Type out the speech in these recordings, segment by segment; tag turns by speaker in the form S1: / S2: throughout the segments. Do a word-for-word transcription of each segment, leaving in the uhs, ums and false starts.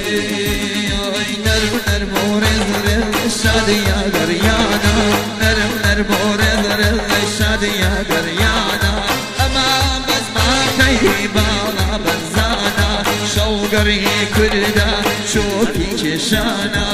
S1: نرم نرم و رز رز شادی گریانا نرم نرم و رز رز شادی گریانا اما بس ما کی بالا بزانا شوقری کردا شوکی چشانا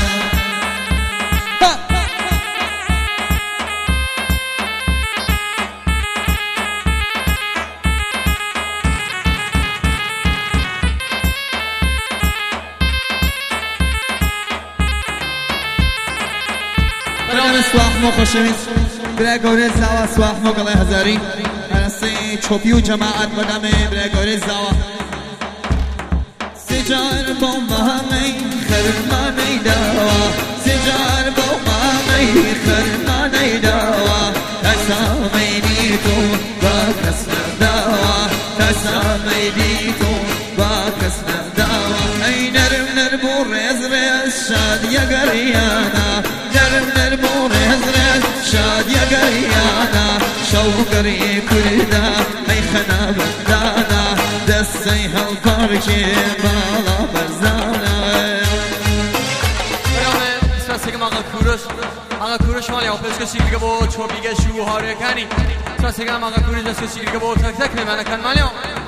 S2: سواح مو خوشویت برای گوره زاوا سواح مو قلعه هزاری هرستی چوبی و جماعت بدمه برای گوره زاوا سجار با مامی خرمانی داوا سجار با مامی خرمانی داوا تسامیدی تو با کس نداوا تسامیدی تو با کس نداوا ای نرم نرم و رز رز شادی گریانا نرم نرم و رز رز شادی گریانا شوقری کردا ای خنا بندانا دستی هل پارکی بالا بزانا
S3: برامه سپاسگم آقا کوروش آقا کوروش مالی آپس کسی که با چوبیگه شوهاره کنی سپاسگم آقا کوروش کسی که با تک تک میمنه کن مالی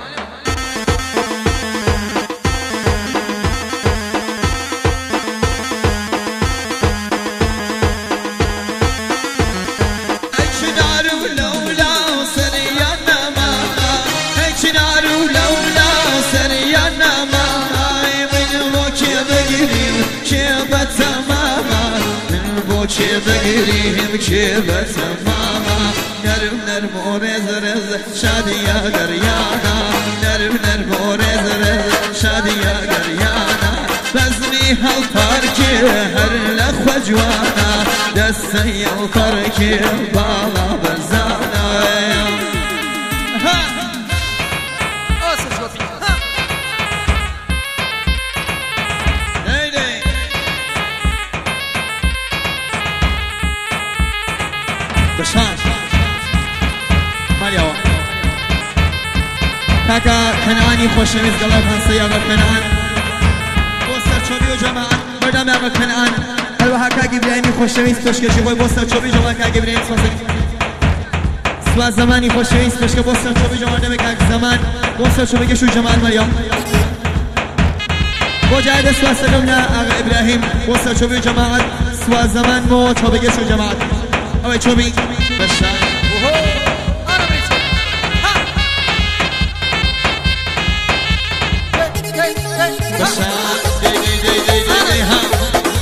S1: چه بگیریم چه بتماما نرم نرم و رز رز شادی گریانا نرم نرم و رز رز شادی گریانا بزمی هل پارکی هر لخو جوانا دستی و پارکی بالا بزانا
S2: بشان ماليوا كاكا كنعاني خوشويز قلب هنسي يا كنعان بوستر چوبي و جماعة مردم يا كنعان الوها كاكي برايمي خوشويز تشكشي خوي بوستر چوبي جماعة كاكي برايمي سواسك سوا زماني خوشويز تشكي بوستر چوبي جماعة نمي كاك زمان بوستر چوبي كشو جماعة ماليوا بوجايد سوا سلمنا اغا ابراهيم بوستر چوبي جماعة سوا زمان مو چوبي كشو جماعة اوه چوبی بشان
S3: آره بیچه
S1: بشان دی دی دی دی دی دی ها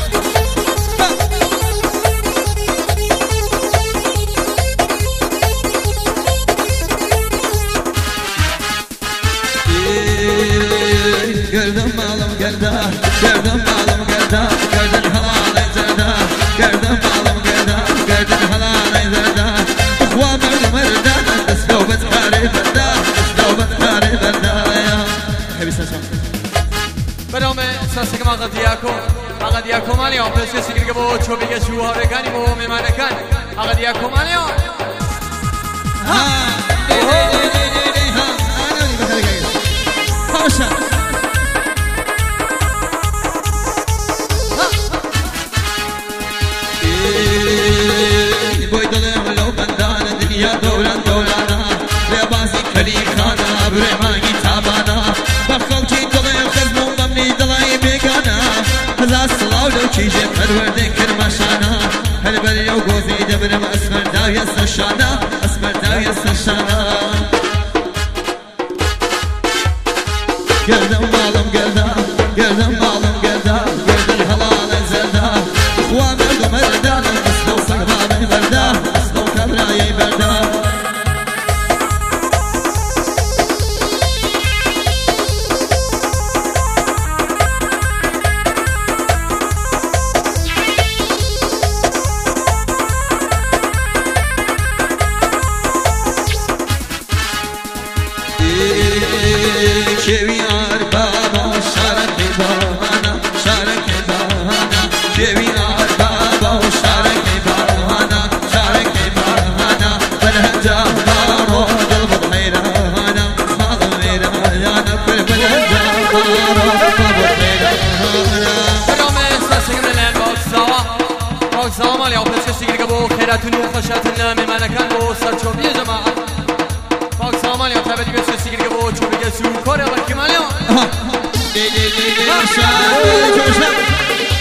S1: گردم مالم گردا گردم مالم گردا گردن حلال زردا گردم مالم گردا گردن حلال زردا اخوا مرد مردا دستو بتخاری بردا دستو بتخاری بردا
S2: حبی سلام
S3: برامه ساسکم آقا دیاکو آقا دیاکو مالی آن پس کسی که با چوبیگه شوهاره کنی با میمانه کن آقا دیاکو مالی آن
S1: ها دی دی دی دی دی ها آنو دی بخیر گیر هاشا بوی دلم لو بندان دنیا دولان دولانا لبازی کلی خانا برمانی تابانا بخل کی دلم خزمون بمنی دلای بیگانا هزار سلاو لو چیجه پرورده کرمشانا هل بری و گوزی دبرم اسمر داوی سشانا اسمر داوی سشانا گردم بالم گردم گردم بالم گردم گردن حلال زردا و مردم مردان اسلو سقبان بردا اسلو کبرای بردا شویار بابا شارک بابانا شارک بابانا شویار بابا شارک بابانا شارک بابانا بلهجا بارو قلب حيرانا صار حيرانا في بلهجا بارو قلب حيرانا
S3: سلام علیکم پس کسی که با خیراتون و خوشاتون میمانکان با سرچوبی جماعت پاک سلام علیکم تبدیل به کسی که با چوبی سو کار اول کمالیام
S1: دی دی دی دی شب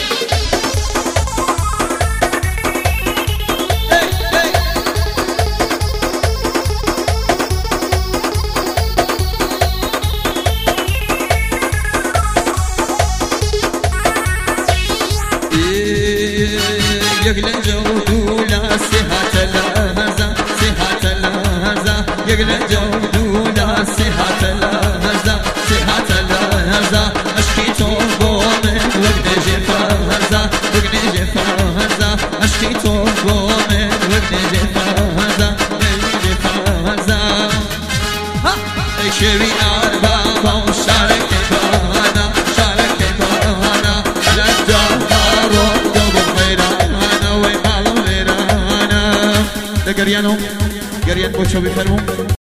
S1: يقلن جودولا سهات لهزا سهات لهزا يقلن جودولا سهات لهزا سهات لهزا اشكي توبومن وقت جفاهزا وقت جفاهزا اشكي توبومن وقت جفاهزا جفاهزا شوي أربابا وشارك بانا شارك بانا للجهار قريانهم قريان بوشو بفرمو